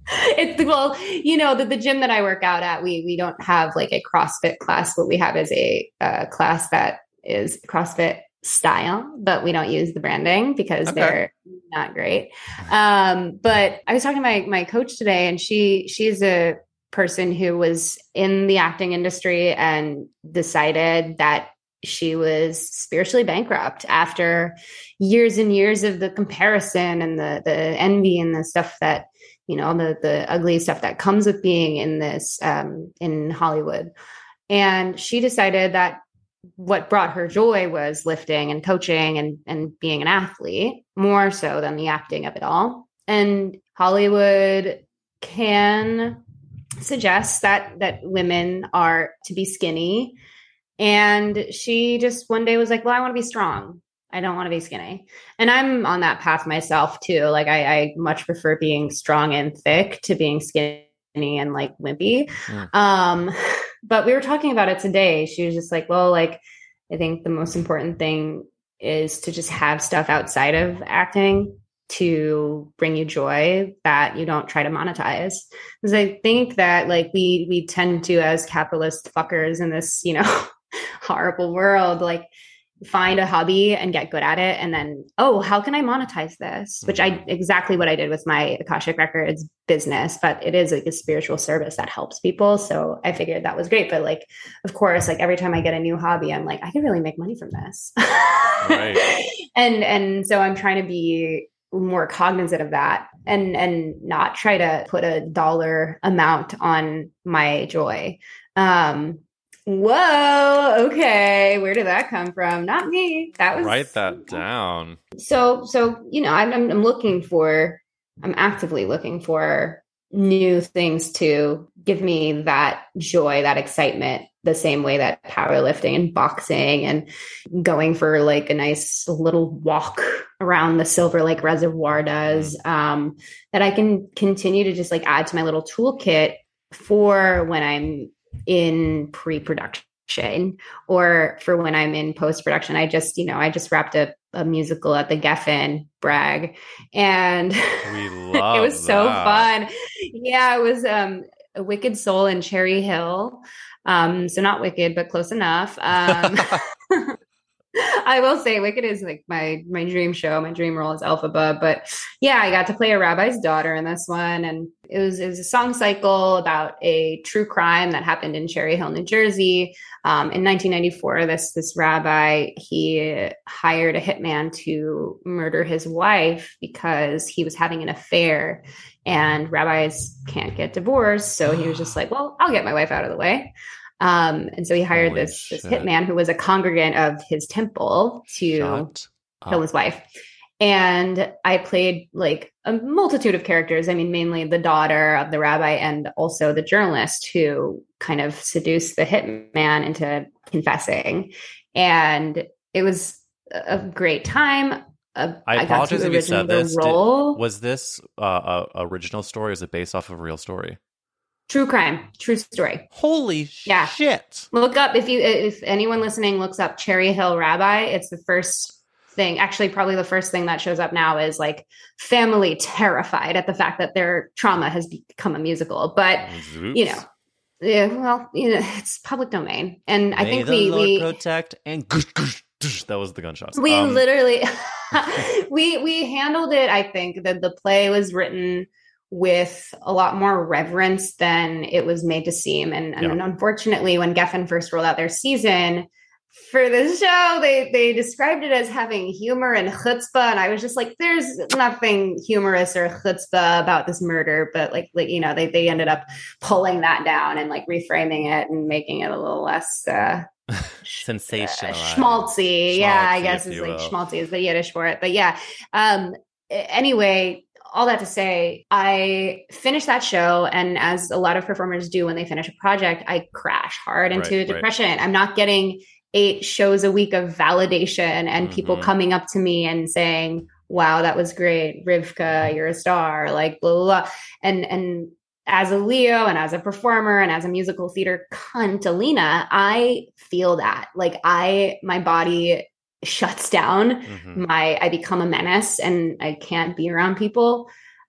It's well, you know, the, the gym that I work out at, we we don't have like a CrossFit class. What we have is a uh, class that is CrossFit style, but we don't use the branding because okay. they're not great. Um, but I was talking to my my coach today, and she she's a person who was in the acting industry and decided that she was spiritually bankrupt after years and years of the comparison and the the envy and the stuff that, you know, the the ugly stuff that comes with being in this um, in Hollywood. And she decided that what brought her joy was lifting and coaching and and being an athlete more so than the acting of it all. And Hollywood can suggest that that women are to be skinny. And she just one day was like, well, I want to be strong. I don't want to be skinny. And I'm on that path myself too. Like I, I much prefer being strong and thick to being skinny and like wimpy. Mm. Um, but we were talking about it today. She was just like, well, like, I think the most important thing is to just have stuff outside of acting to bring you joy that you don't try to monetize. Because I think that like we, we tend to, as capitalist fuckers in this, you know, horrible world, like find a hobby and get good at it. And then, oh, how can I monetize this? Which I exactly what I did with my Akashic Records business, but it is like a spiritual service that helps people. So I figured that was great. But like, of course, like every time I get a new hobby, I'm like, I can really make money from this. Right. and, and so I'm trying to be more cognizant of that and, and not try to put a dollar amount on my joy. Um, Whoa. Okay. Where did that come from? Not me. That was write that down. So, so, you know, I'm, I'm, I'm looking for, I'm actively looking for new things to give me that joy, that excitement, the same way that powerlifting and boxing and going for like a nice little walk around the Silver Lake Reservoir does, um, that I can continue to just like add to my little toolkit for when I'm in pre-production or for when I'm in post-production. I just, you know, I just wrapped up a musical at the Geffen, brag. And we love it was that. So fun. Yeah, it was um, a Wicked Soul in Cherry Hill. Um, so not Wicked, but close enough. Um, I will say Wicked is like my, my dream show. My dream role is Elphaba, but yeah, I got to play a rabbi's daughter in this one. And it was, it was a song cycle about a true crime that happened in Cherry Hill, New Jersey. Um, in nineteen ninety-four, this, this rabbi, he hired a hitman to murder his wife because he was having an affair, and rabbis can't get divorced. So he was just like, well, I'll get my wife out of the way. Um, and so he hired Holy this, this hitman who was a congregant of his temple to Shut kill up. his wife. And I played like a multitude of characters. I mean, mainly the daughter of the rabbi and also the journalist who kind of seduced the hitman into confessing. And it was a great time. Uh, I, I apologize if you said this. Role. Did, was this uh, a original story? Or is it based off of a real story? True crime, true story. Holy yeah. shit. Look up, if you, if anyone listening looks up Cherry Hill Rabbi, it's the first thing, actually probably the first thing that shows up now is like family terrified at the fact that their trauma has become a musical. But, Oops. you know, yeah, well, you know, it's public domain. And May I think the we, Lord we protect and that was the gunshots. We um, literally, we, we handled it. I think that the play was written with a lot more reverence than it was made to seem. And, and yeah. unfortunately, when Geffen first rolled out their season for the show, they they described it as having humor and chutzpah. And I was just like, there's nothing humorous or chutzpah about this murder. But like, like you know, they, they ended up pulling that down and like reframing it and making it a little less uh, sensational. Uh, schmaltzy. Yeah, I guess is like schmaltzy is the Yiddish for it. But yeah. Um, anyway, all that to say, I finished that show. And as a lot of performers do when they finish a project, I crash hard into right, depression. Right. I'm not getting eight shows a week of validation and mm-hmm. people coming up to me and saying, wow, that was great. Rivka, you're a star, like blah, blah, blah. And, and as a Leo and as a performer and as a musical theater cunt, Alina, I feel that like I, my body shuts down. Mm-hmm. My, I become a menace and I can't be around people.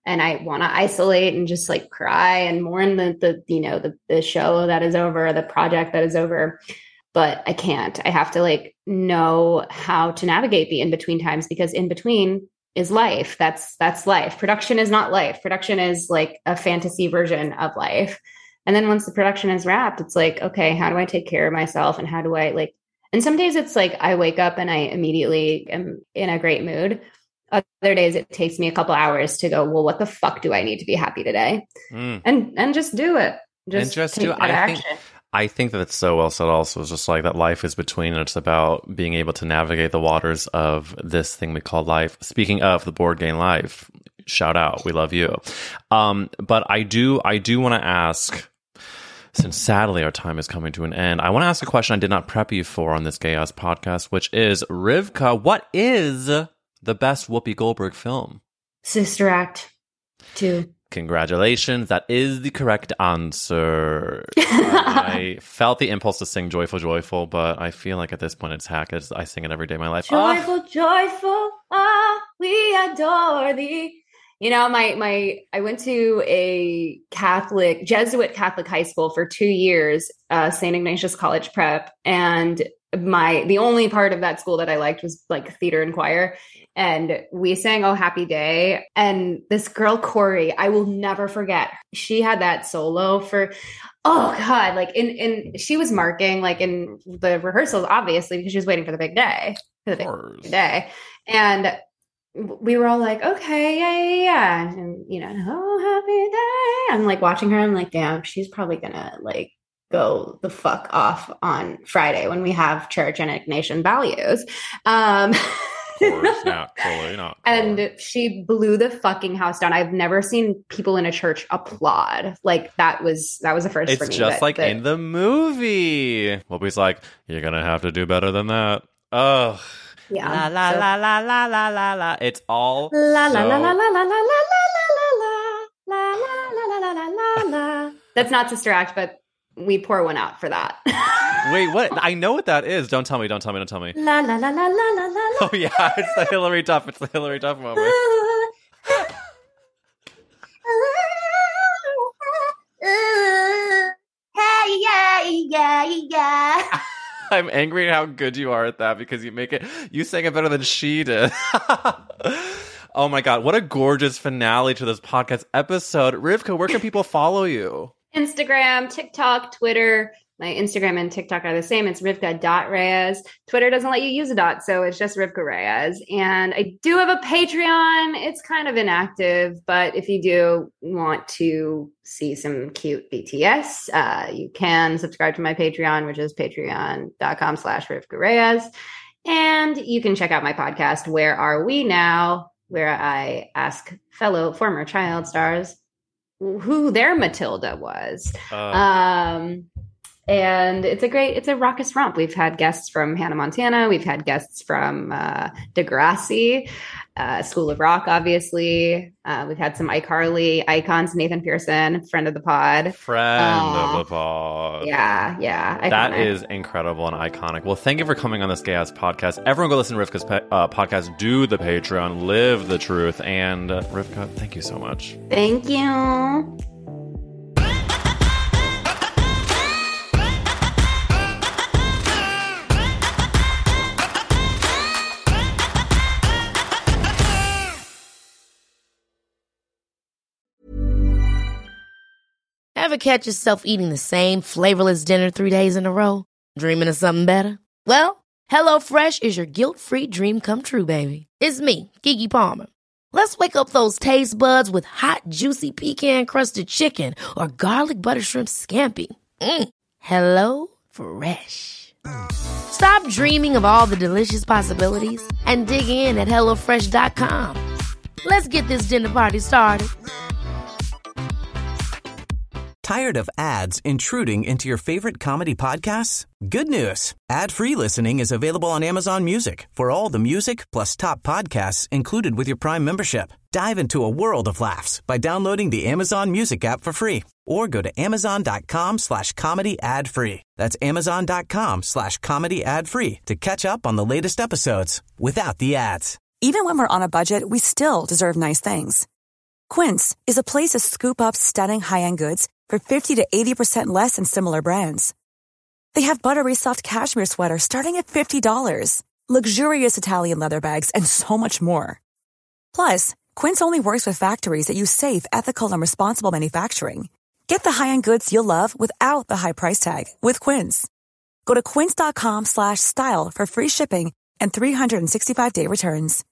and I want to isolate and just like cry and mourn the, the you know, the, the show that is over, the project that is over. But I can't. I have to like know how to navigate the in-between times, because in between is life. That's, that's life. Production is not life. Production is like a fantasy version of life. And then once the production is wrapped, it's like, okay, how do I take care of myself? And how do I like, and some days it's like, I wake up and I immediately am in a great mood. Other days it takes me a couple hours to go, well, what the fuck do I need to be happy today? Mm. And, and just do it. Just, and just take do that I action. think, I think that it's so well said also. It's just like that life is between, and it's about being able to navigate the waters of this thing we call life. Speaking of the board game life, shout out. We love you. Um, but I do, I do want to ask, since sadly our time is coming to an end, I want to ask a question I did not prep you for on this Gay Ass podcast, which is, Rivka, what is the best Whoopi Goldberg film? Sister Act two. Congratulations. That is the correct answer. I felt the impulse to sing Joyful, Joyful, but I feel like at this point it's hack. It's, I sing it every day of my life. Joyful, oh. joyful, ah, we adore thee. You know, my, my, I went to a Catholic, Jesuit Catholic high school for two years, uh, Saint Ignatius College Prep. And my, the only part of that school that I liked was like theater and choir. And we sang Oh Happy Day. And this girl, Corey, I will never forget. She had that solo for, oh God, like in, in, she was marking like in the rehearsals, obviously, because she was waiting for the big day, for the big day. And we were all like, okay, yeah, yeah, yeah. And, you know, oh, happy day. I'm like watching her. I'm like, damn, she's probably gonna like go the fuck off on Friday when we have church and Ignatian values. Um, of course, not totally not. And she blew the fucking house down. I've never seen people in a church applaud. Like that was, that was the first it's for me. It's just but, like but, in the movie. Whoopi's like, you're gonna have to do better than that. Ugh. Yeah. La la so, la la la la la la. It's all la la so... la la la la la la la la la la la la la. That's not Sister Act, but we pour one out for that. Wait, what? I know what that is. Don't tell me. Don't tell me. Don't tell me. La la la la la la la. Oh yeah, it's the Hillary Duff. It's the Hillary Duff moment. Hey yeah yeah yeah. I'm angry at how good you are at that, because you make it, you sang it better than she did. Oh my God, what a gorgeous finale to this podcast episode. Rivka, where can people follow you? Instagram, TikTok, Twitter. My Instagram and TikTok are the same. It's Rivka dot Reyes. Twitter doesn't let you use a dot, so it's just Rivka Reyes. And I do have a Patreon. It's kind of inactive, but if you do want to see some cute B T S, uh, you can subscribe to my Patreon, which is patreon.com slash Rivka Reyes. And you can check out my podcast, Where Are We Now?, where I ask fellow former child stars who their Matilda was. Uh. Um, and it's a great, it's a raucous romp. We've had guests from Hannah Montana. We've had guests from uh, Degrassi, uh, School of Rock, obviously. Uh, we've had some iCarly icons, Nathan Pearson, friend of the pod. Friend uh, of the pod. Yeah, yeah. Iconic. That is incredible and iconic. Well, thank you for coming on this Gay Ass podcast. Everyone go listen to Rivka's pe- uh, podcast, do the Patreon, live the truth. And uh, Rivka, thank you so much. Thank you. Ever catch yourself eating the same flavorless dinner three days in a row? Dreaming of something better? Well, HelloFresh is your guilt-free dream come true, baby. It's me, Keke Palmer. Let's wake up those taste buds with hot, juicy pecan-crusted chicken or garlic butter shrimp scampi. Mm. Hello Fresh. Stop dreaming of all the delicious possibilities and dig in at hello fresh dot com. Let's get this dinner party started. Tired of ads intruding into your favorite comedy podcasts? Good news. Ad-free listening is available on Amazon Music for all the music plus top podcasts included with your Prime membership. Dive into a world of laughs by downloading the Amazon Music app for free or go to amazon.com slash comedy ad free. That's amazon.com slash comedy ad free to catch up on the latest episodes without the ads. Even when we're on a budget, we still deserve nice things. Quince is a place to scoop up stunning high-end goods for fifty to eighty percent less than similar brands. They have buttery soft cashmere sweaters starting at fifty dollars, luxurious Italian leather bags, and so much more. Plus, Quince only works with factories that use safe, ethical, and responsible manufacturing. Get the high-end goods you'll love without the high price tag with Quince. Go to quince.com slash style for free shipping and three sixty-five day returns.